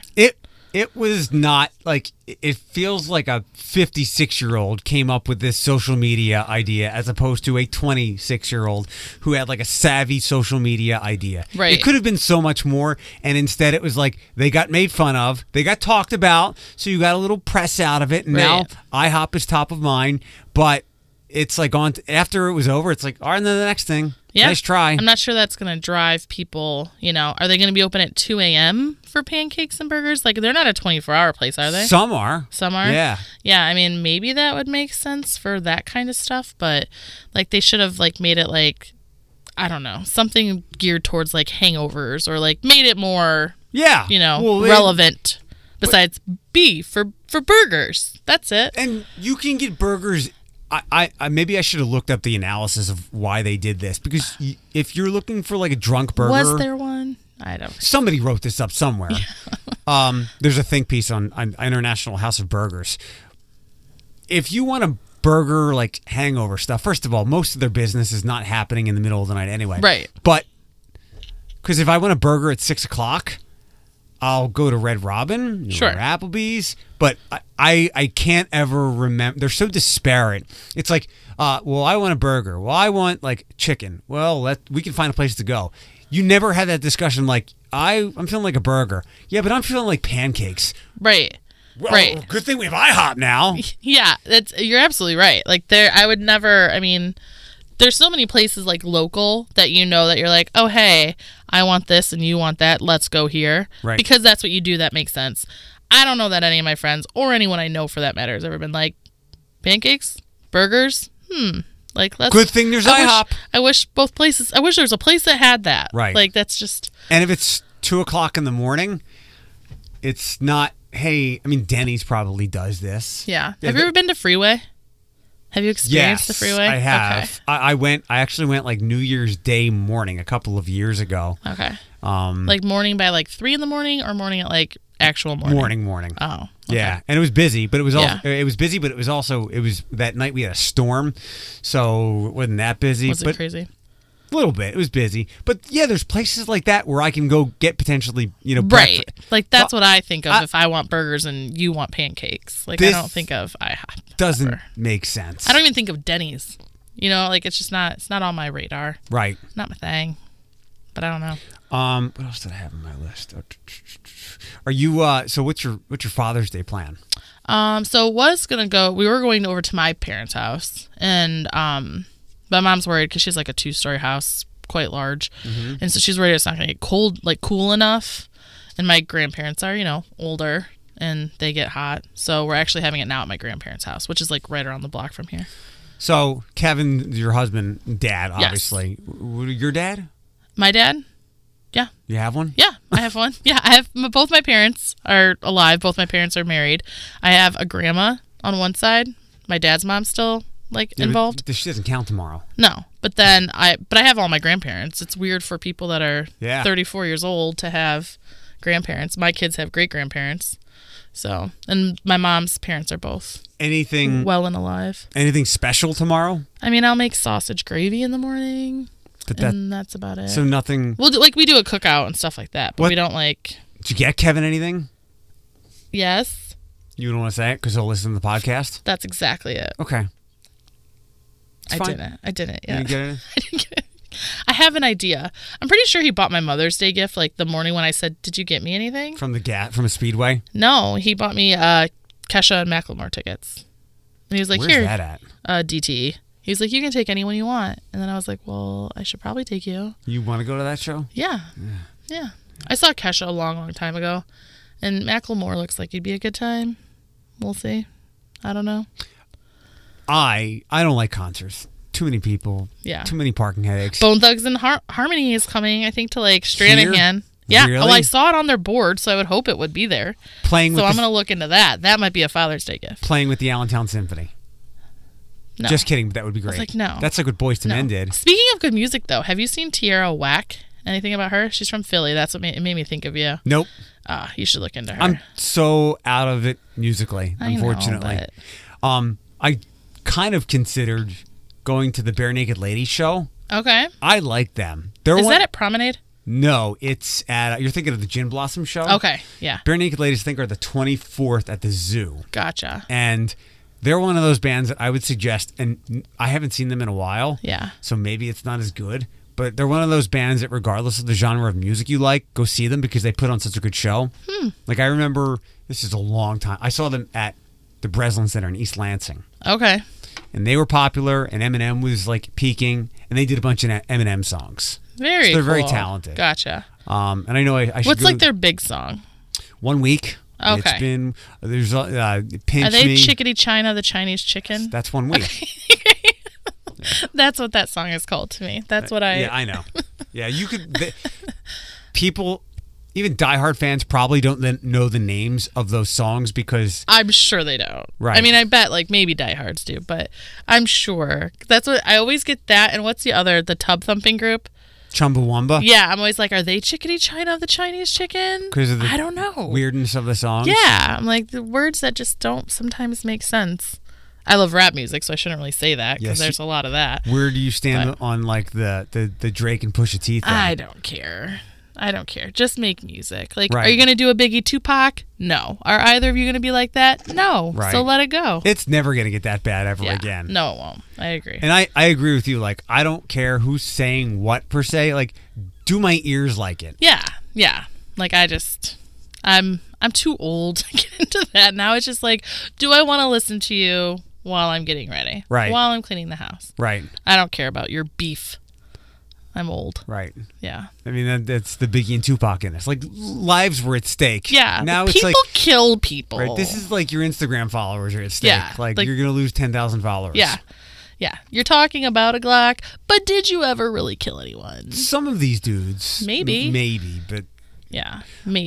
It was not like, it feels like a 56-year-old came up with this social media idea as opposed to a 26-year-old who had like a savvy social media idea. Right. It could have been so much more. And instead it was like they got made fun of. They got talked about. So you got a little press out of it. And now IHOP is top of mind. But it's like after it was over, it's like, all right, and then the next thing. Yeah. Nice try. I'm not sure that's going to drive people, are they going to be open at 2 a.m. for pancakes and burgers? Like, they're not a 24-hour place, are they? Some are. Yeah. Yeah, I mean, maybe that would make sense for that kind of stuff, but, like, they should have, like, made it, like, I don't know, something geared towards, like, hangovers or, like, made it more, relevant. Besides B for burgers. That's it. And you can get burgers. I maybe I should have looked up the analysis of why they did this, because if you're looking for like a drunk burger, was there one? I don't. Somebody wrote this up somewhere. There's a think piece on International House of Burgers. If you want a burger like hangover stuff, first of all, most of their business is not happening in the middle of the night anyway. Right. But because if I want a burger at 6:00. I'll go to Red Robin or Applebee's, but I can't ever remember. They're so disparate. It's like, well, I want a burger. Well, I want like chicken. Well, we can find a place to go. You never had that discussion like, I'm feeling like a burger. Yeah, but I'm feeling like pancakes. Right. Well, right. Good thing we have IHOP now. Yeah, you're absolutely right. Like I would never, I mean, there's so many places like local that that you're like, oh, hey, I want this and you want that. Let's go here. Right. Because that's what you do. That makes sense. I don't know that any of my friends or anyone I know for that matter has ever been like, pancakes, burgers. Like, let's. Good thing there's IHOP. I wish both places. I wish there was a place that had that. Right. Like, that's just. And if it's 2:00 in the morning, it's not. Hey, I mean, Denny's probably does this. Yeah. Have you ever been to Freeway? Have you experienced the Freeway? I have. Okay. I actually went like New Year's Day morning a couple of years ago. Okay. Like morning by like 3 a.m. or morning at like actual morning? Morning. Oh. Okay. Yeah, and it was busy, but it was also it was that night we had a storm, so it wasn't that busy. Was it crazy? A little bit. It was busy. But yeah, there's places like that where I can go get potentially, right. breakfast. Like that's what I think of if I want burgers and you want pancakes. Like I don't think of IHOP. Doesn't make sense. I don't even think of Denny's. Like it's not on my radar. Right. Not my thing. But I don't know. What else did I have on my list? Are you so what's your Father's Day plan? So we were going over to my parents' house and my mom's worried because she's like a 2-story house, quite large. Mm-hmm. And so she's worried it's not going to get cool enough. And my grandparents are, older and they get hot. So we're actually having it now at my grandparents' house, which is like right around the block from here. So Kevin, your husband, dad, obviously. Yes. Your dad? My dad? Yeah. You have one? Yeah, I have one. Yeah, I have both my parents are alive. Both my parents are married. I have a grandma on one side. My dad's mom's still like involved. This doesn't count tomorrow. No, but then I have all my grandparents. It's weird for people that are 34 years old to have grandparents. My kids have great grandparents. So, and my mom's parents are both well and alive. Anything special tomorrow? I mean, I'll make sausage gravy in the morning, and that's about it. So nothing. We'll we do a cookout and stuff like that, but we don't like. Did you get Kevin anything? Yes. You don't want to say it because he'll listen to the podcast? That's exactly it. Okay. I didn't. Yeah. You didn't get it? I didn't get it. I have an idea. I'm pretty sure he bought my Mother's Day gift like the morning when I said, "Did you get me anything?" From a Speedway? No, he bought me Kesha and Macklemore tickets. And he was like, "Where's "Here, that at?" DT." He was like, "You can take anyone you want." And then I was like, "Well, I should probably take you." You want to go to that show? Yeah. I saw Kesha a long, long time ago, and Macklemore looks like he'd be a good time. We'll see. I don't know. I don't like concerts. Too many people. Yeah. Too many parking headaches. Bone Thugs and Harmony is coming, I think, to like Stranahan. Yeah. Really? Oh, I saw it on their board, so I would hope it would be there. So I'm going to look into that. That might be a Father's Day gift. Playing with the Allentown Symphony. No. Just kidding, but that would be great. I was like, no. That's like what Boyz II Men did. Speaking of good music, though, have you seen Tierra Whack? Anything about her? She's from Philly. That's what it made me think of you. Nope. You should look into her. I'm so out of it musically, unfortunately. I kind of considered going to the Bare Naked Ladies show. Okay. I like them. Is that at Promenade? No, it's at... You're thinking of the Gin Blossom show? Okay, yeah. Bare Naked Ladies, I think, are the 24th at the Zoo. Gotcha. And they're one of those bands that I would suggest, and I haven't seen them in a while. Yeah. So maybe it's not as good. But they're one of those bands that regardless of the genre of music you like, go see them because they put on such a good show. Like I remember, this is a long time, I saw them at the Breslin Center in East Lansing. Okay. And they were popular, and Eminem was like peaking, and they did a bunch of Eminem songs. Very so they're very cool. talented. Gotcha. And I know I should What's like their big song? 1 Week. Okay. It's been, there's Pinch Are they Me. Chickadee China, the Chinese chicken? That's 1 week. That's what that song is called to me. That's what I... Yeah, I know. Yeah, you could... people, even diehard fans probably don't know the names of those songs because... I'm sure they don't. Right. I mean, I bet like maybe diehards do, but I'm sure. That's what... I always get that. And what's the other? The Tub Thumping group? Chumbawamba? Yeah, I'm always like, are they Chickadee China, the Chinese chicken? Because of the I don't know. weirdness of the songs? Yeah, I'm like, the words that just don't sometimes make sense. I love rap music, so I shouldn't really say that because there's a lot of that. Where do you stand on like the Drake and Pusha T thing? I don't care. Just make music. Like, right. Are you going to do a Biggie Tupac? No. Are either of you going to be like that? No. Right. So let it go. It's never going to get that bad ever again. No, it won't. I agree. And I agree with you. Like, I don't care who's saying what per se. Like, do my ears like it? Yeah. Yeah. Like, I'm too old to get into that now. It's just like, do I want to listen to you while I'm getting ready? Right. While I'm cleaning the house? Right. I don't care about your beef. I'm old. Right. Yeah. I mean, that's the Biggie and Tupac in this. Like, lives were at stake. Yeah. Now people it's like... kill people. Right. This is like your Instagram followers are at stake. Yeah. Like you're going to lose 10,000 followers. Yeah. Yeah. You're talking about a Glock, but did you ever really kill anyone? Some of these dudes. Maybe. Maybe, but... Yeah. Maybe.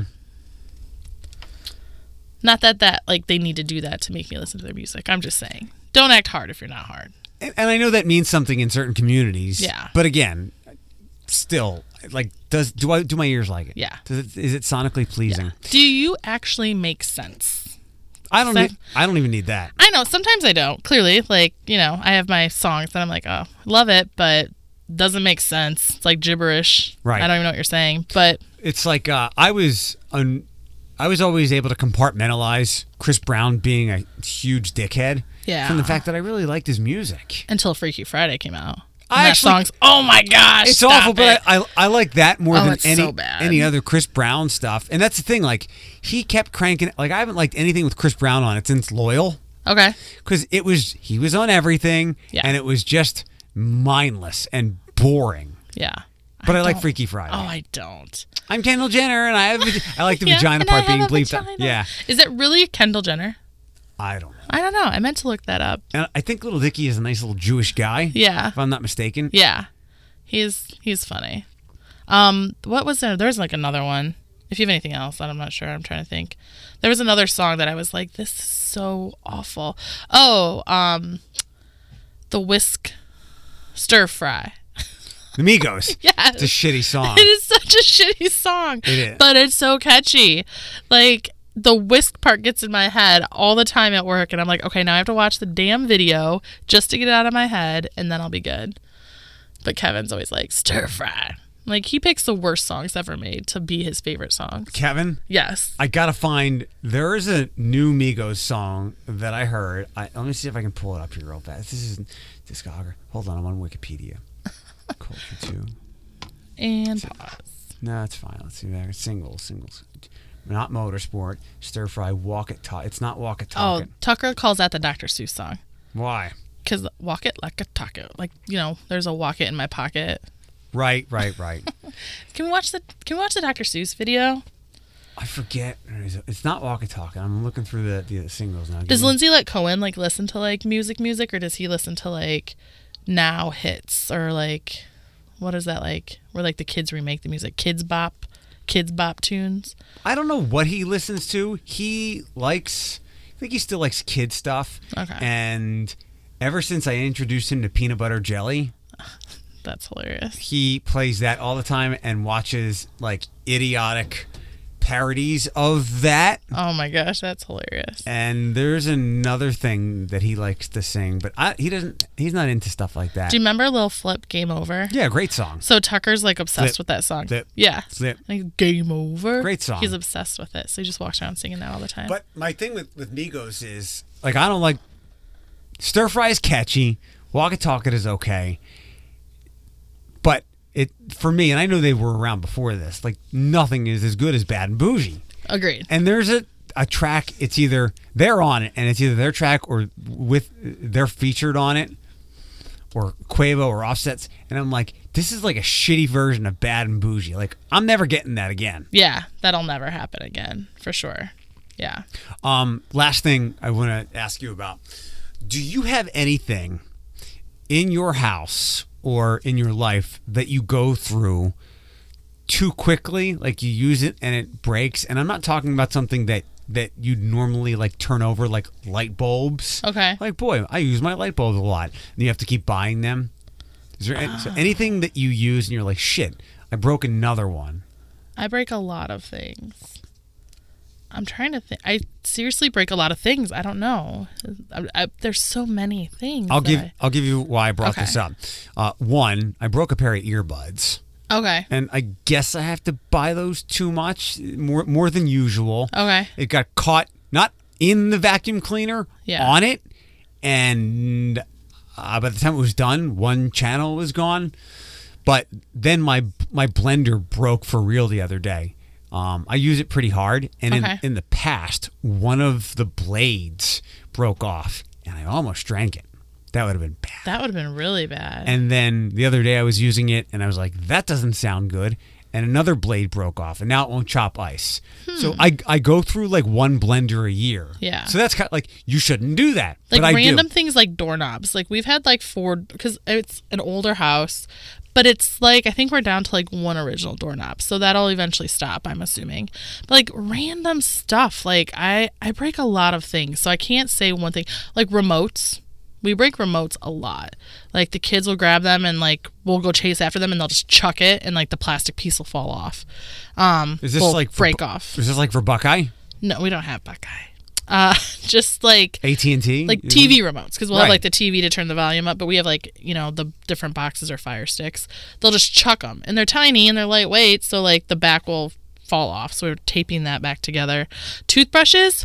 Not that like they need to do that to make me listen to their music. I'm just saying. Don't act hard if you're not hard. And I know that means something in certain communities. Yeah. But again, still, like, do my ears like it? Yeah. Is it sonically pleasing? Yeah. Do you actually make sense? I don't even need that. I know. Sometimes I don't. Clearly, like, I have my songs that I'm like, oh, love it, but doesn't make sense. It's like gibberish. Right. I don't even know what you're saying. But it's like I was always able to compartmentalize Chris Brown being a huge dickhead. Yeah. From the fact that I really liked his music. Until Freaky Friday came out. That song's, oh my gosh. It's awful, but I like that more than any other Chris Brown stuff. And that's the thing, like, he kept cranking, like, I haven't liked anything with Chris Brown on it since Loyal. Okay. Because he was on everything, and it was just mindless and boring. Yeah. But I like Freaky Friday. Oh, I don't. I'm Kendall Jenner, and I like the vagina part being bleeped out. Yeah. Is it really Kendall Jenner? I don't know. I meant to look that up. And I think Little Dicky is a nice little Jewish guy. Yeah. If I'm not mistaken. Yeah. He's funny. What was there? There's like another one. If you have anything else, I'm not sure. I'm trying to think. There was another song that I was like, this is so awful. Oh, The Whisk Stir Fry. The Migos. Yes. It's a shitty song. It is such a shitty song. It is. But it's so catchy. Like, the whisk part gets in my head all the time at work, and I'm like, okay, now I have to watch the damn video just to get it out of my head, and then I'll be good. But Kevin's always like, stir fry. Like, he picks the worst songs ever made to be his favorite songs. Kevin? Yes. I gotta find, there is a new Migos song that I heard. Let me see if I can pull it up here real fast. This is Discography. Hold on, I'm on Wikipedia. Culture 2. And pause. No, it's fine. Let's see there. Singles. Not Motorsport. Stir Fry. Walk It Talk. It's not Walk It Talk. Oh, Tucker calls that the Dr. Seuss song. Why? Because walk it like a taco. Like, there's a walk it in my pocket. Right. Can we watch the Dr. Seuss video? I forget. It's not Walk It Talk. I'm looking through the singles now. Does Lindsay let Cohen listen to music, or does he listen to now hits, or what is that where the kids remake the music? Kids bop tunes? I don't know what he listens to. I think he still likes kid stuff. Okay. And ever since I introduced him to Peanut Butter Jelly, that's hilarious. He plays that all the time and watches idiotic parodies of that. Oh my gosh, that's hilarious. And there's another thing that he likes to sing, but he's not into stuff like that. Do you remember Lil Flip, Game Over? Yeah, great song. So Tucker's obsessed with that song. Flip, yeah. Flip. Game Over. Great song. He's obsessed with it. So he just walks around singing that all the time. But my thing with Migos is I don't like Stir Fry is catchy, Walk It Talk It is okay. But for me, and I know they were around before this, nothing is as good as Bad and Bougie. Agreed. And there's a track, it's either they're on it, and it's either their track or they're featured on it, or Quavo or Offsets, and I'm like, this is a shitty version of Bad and Bougie. I'm never getting that again. Yeah, that'll never happen again, for sure. Yeah. Last thing I want to ask you about. Do you have anything in your house or in your life that you go through too quickly, you use it and it breaks? And I'm not talking about something that you'd normally turn over, like light bulbs. Okay. Boy, I use my light bulbs a lot, and you have to keep buying them. Is there anything that you use and you're like, shit, I broke another one? I break a lot of things. I'm trying to think. I seriously break a lot of things. I don't know. There's so many things. I'll give you why I brought this up. One, I broke a pair of earbuds. Okay. And I guess I have to buy those too much, more than usual. Okay. It got caught not in the vacuum cleaner, on it, and by the time it was done, one channel was gone. But then my blender broke for real the other day. I use it pretty hard, and in the past, one of the blades broke off, and I almost drank it. That would have been bad. That would have been really bad. And then the other day I was using it, and I was like, that doesn't sound good. And another blade broke off, and now it won't chop ice. So I go through one blender a year. Yeah. So that's kind of you shouldn't do that. But random things like doorknobs. We've had 4, because it's an older house, but it's I think we're down to one original doorknob. So that'll eventually stop, I'm assuming. But random stuff. I break a lot of things. So I can't say one thing. Remotes. We break remotes a lot. The kids will grab them and we'll go chase after them and they'll just chuck it and the plastic piece will fall off. Is this break off? Is this for Buckeye? No, we don't have Buckeye. Just AT&T, TV remotes, because we'll have the TV to turn the volume up, but we have the different boxes or Fire Sticks. They'll just chuck them, and they're tiny and they're lightweight, so the back will fall off. So we're taping that back together. Toothbrushes.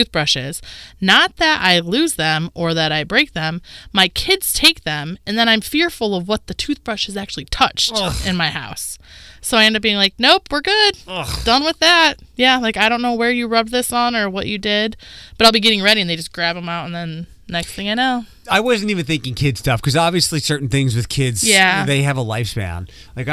Not that I lose them or that I break them. My kids take them, and then I'm fearful of what the toothbrush has actually touched in my house. So I end up being nope, we're good. Done with that. Yeah, I don't know where you rubbed this on or what you did, but I'll be getting ready, and they just grab them out, and then next thing I know. I wasn't even thinking kid stuff, because obviously certain things with kids, they have a lifespan.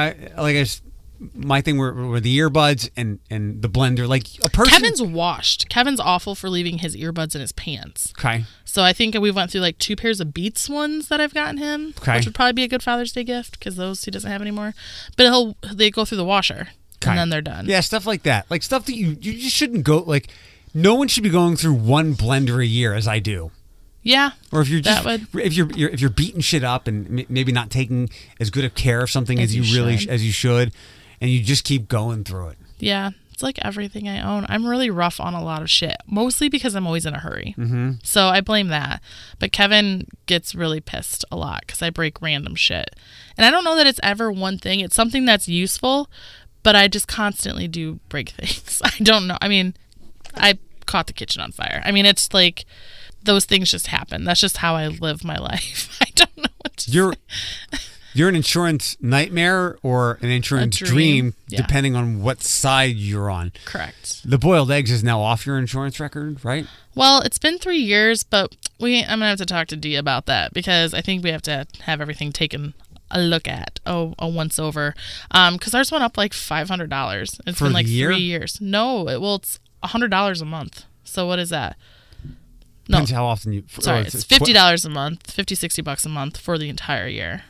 My thing were the earbuds and the blender. A person. Kevin's washed. Kevin's awful for leaving his earbuds in his pants. Okay. So I think we went through 2 pairs of Beats ones that I've gotten him, which would probably be a good Father's Day gift, because those he doesn't have anymore. But they go through the washer, and then they're done. Yeah, stuff like that. Stuff that you just shouldn't go. No one should be going through one blender a year, as I do. Yeah. Or if you're just if you're beating shit up and maybe not taking as good of care of something as you should, and you just keep going through it. Yeah. It's like everything I own. I'm really rough on a lot of shit, mostly because I'm always in a hurry. Mm-hmm. So I blame that. But Kevin gets really pissed a lot because I break random shit. And I don't know that it's ever one thing. It's something that's useful, but I just constantly do break things. I don't know. I mean, I caught the kitchen on fire. I mean, it's like those things just happen. That's just how I live my life. I don't know what to say. You're an insurance nightmare or an insurance dream depending on what side you're on. Correct. The boiled eggs is now off your insurance record, right? Well, it's been 3 years, but I'm going to have to talk to Dee about that because I think we have to have everything taken a look at, a once over. Because ours went up like $500. It's been like 3 years. No, it's $100 a month. So what is that? No. Depends how often you... Sorry, it's $50 a month, $60 a month for the entire year.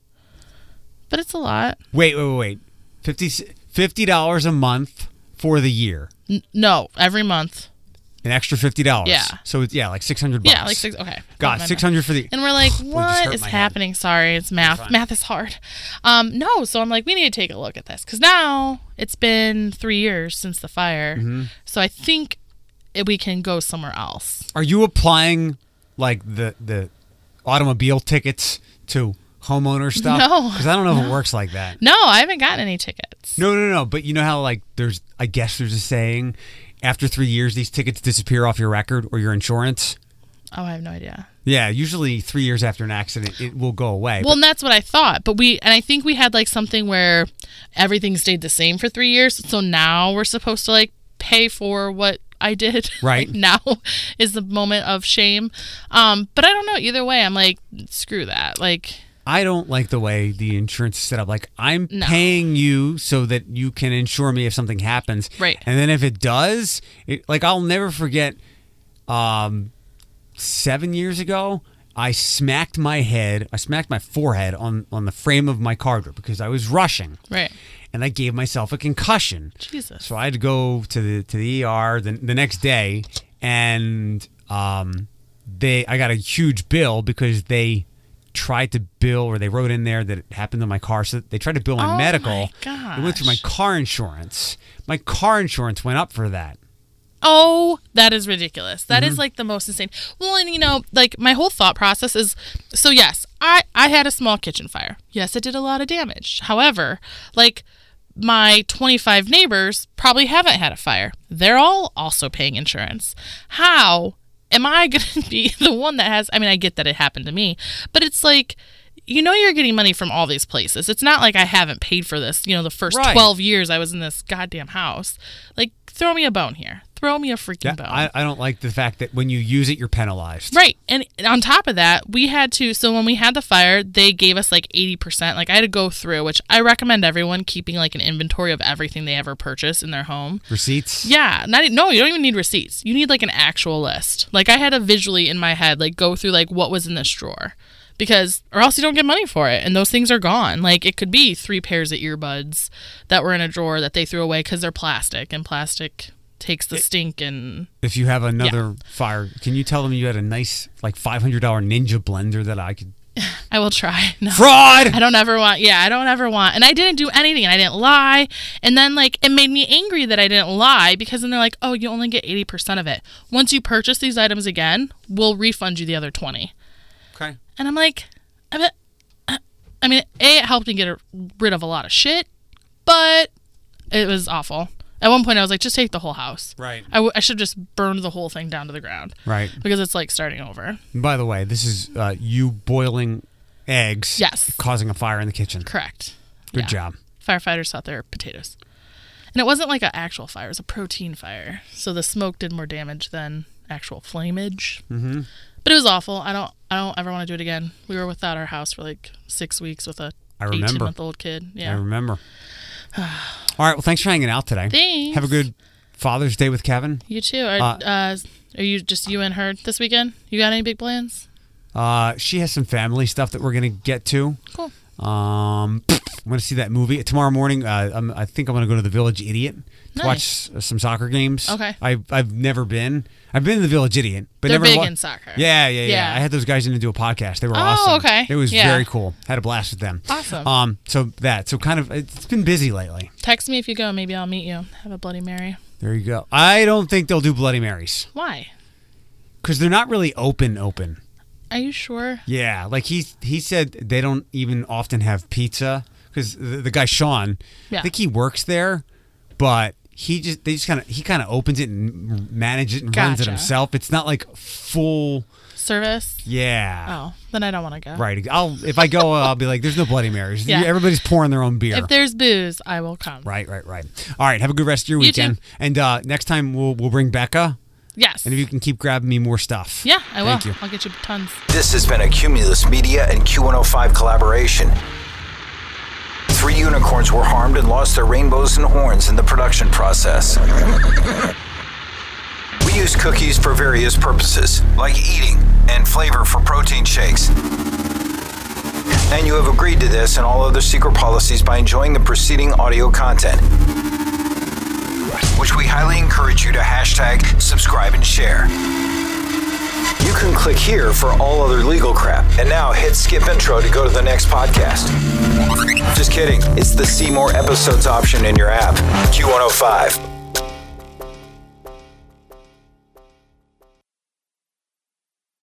But it's a lot. Wait. $50 a month for the year. No, every month. An extra $50. Yeah. So it's like $600. Yeah, like six. Okay. God, $600 for the. And we're like, what is happening? Head. Sorry, it's math. Math is hard. No, so I'm like, we need to take a look at this because now it's been 3 years since the fire. Mm-hmm. So I think we can go somewhere else. Are you applying like the automobile tickets to homeowner stuff? No, because I don't know if it works like that. No, I haven't gotten any tickets. No. But you know how like I guess there's a saying, after 3 years these tickets disappear off your record or your insurance. Oh, I have no idea. Yeah, usually 3 years after an accident it will go away. Well, and that's what I thought. But I think we had like something where everything stayed the same for 3 years. So now we're supposed to like pay for what I did. Right. Like now is the moment of shame. But I don't know. Either way, I'm like, screw that. Like. I don't like the way the insurance is set up. Like, I'm paying you so that you can insure me if something happens. Right. And then if it does, I'll never forget 7 years ago, I smacked my forehead on the frame of my car door because I was rushing. Right. And I gave myself a concussion. Jesus. So I had to go to the ER the next day, and I got a huge bill because they tried to bill, or they wrote in there that it happened to my car, so they tried to bill my medical. My gosh. It went through my car insurance. My car insurance went up for that. Oh, that is ridiculous. That is like the most insane. Well, and like my whole thought process is, so yes, I had a small kitchen fire. Yes, it did a lot of damage. However, like my 25 neighbors probably haven't had a fire. They're all also paying insurance. How am I going to be the one that has... I mean, I get that it happened to me, but it's like, you're getting money from all these places. It's not like I haven't paid for this. The first 12 years I was in this goddamn house. Like, throw me a bone here. Throw me a freaking bone. I don't like the fact that when you use it, you're penalized. Right. And on top of that, we had to... So when we had the fire, they gave us like 80%. Like, I had to go through, which I recommend everyone keeping like an inventory of everything they ever purchase in their home. Receipts? Yeah. No, you don't even need receipts. You need like an actual list. Like, I had to visually in my head like go through like what was in this drawer. Or else you don't get money for it, and those things are gone. Like, it could be 3 pairs of earbuds that were in a drawer that they threw away because they're plastic, and plastic takes the stink. And if you have another fire, can you tell them you had a nice like $500 Ninja blender that I could? I will try. No. Fraud! I don't ever want. Yeah, I don't ever want. And I didn't do anything, and I didn't lie. And then like it made me angry that I didn't lie, because then they're like, oh, you only get 80% of it. Once you purchase these items again, we'll refund you the other 20. Okay. And I'm like, I mean, it helped me get rid of a lot of shit, but it was awful. At one point, I was like, just take the whole house. Right. I should just burn the whole thing down to the ground. Right. Because it's like starting over. And by the way, this is you boiling eggs. Yes. Causing a fire in the kitchen. Correct. Good job. Firefighters thought they were potatoes. And it wasn't like an actual fire. It was a protein fire. So the smoke did more damage than actual flameage. Mm-hmm. But it was awful. I don't ever want to do it again. We were without our house for like 6 weeks with a 18-month-old kid. Yeah. I remember. All right. Well, thanks for hanging out today. Thanks. Have a good Father's Day with Kevin. You too. Are you just you and her this weekend? You got any big plans? She has some family stuff that we're going to get to. Cool. I'm going to see that movie tomorrow morning. I think I'm going to go to the Village Idiot to watch some soccer games. Okay. I've never been. I've been to the Village Idiot, but they're never big in soccer. Yeah. I had those guys in to do a podcast. They were awesome. Okay. It was very cool. Had a blast with them. Awesome. So kind of it's been busy lately. Text me if you go. Maybe I'll meet you. Have a Bloody Mary. There you go. I don't think they'll do Bloody Marys. Why? Because they're not really open. Are you sure? Yeah, like he said they don't even often have pizza because the guy Sean, I think he works there, but he kind of opens it and manages it and runs it himself. It's not like full service. Yeah. Oh, then I don't want to go. Right. If I go, I'll be like, there's no Bloody Marys. Yeah. Everybody's pouring their own beer. If there's booze, I will come. Right. All right. Have a good rest of your weekend. Too. And next time we'll bring Becca. Yes. And if you can keep grabbing me more stuff. Yeah, I will. Thank you. I'll get you tons. This has been a Cumulus Media and Q105 collaboration. 3 unicorns were harmed and lost their rainbows and horns in the production process. We use cookies for various purposes, like eating and flavor for protein shakes. And you have agreed to this and all other secret policies by enjoying the preceding audio content, which we highly encourage you to hashtag, subscribe, and share. You can click here for all other legal crap, and now hit skip intro to go to the next podcast. Just kidding, it's the see more episodes option in your app. Q105.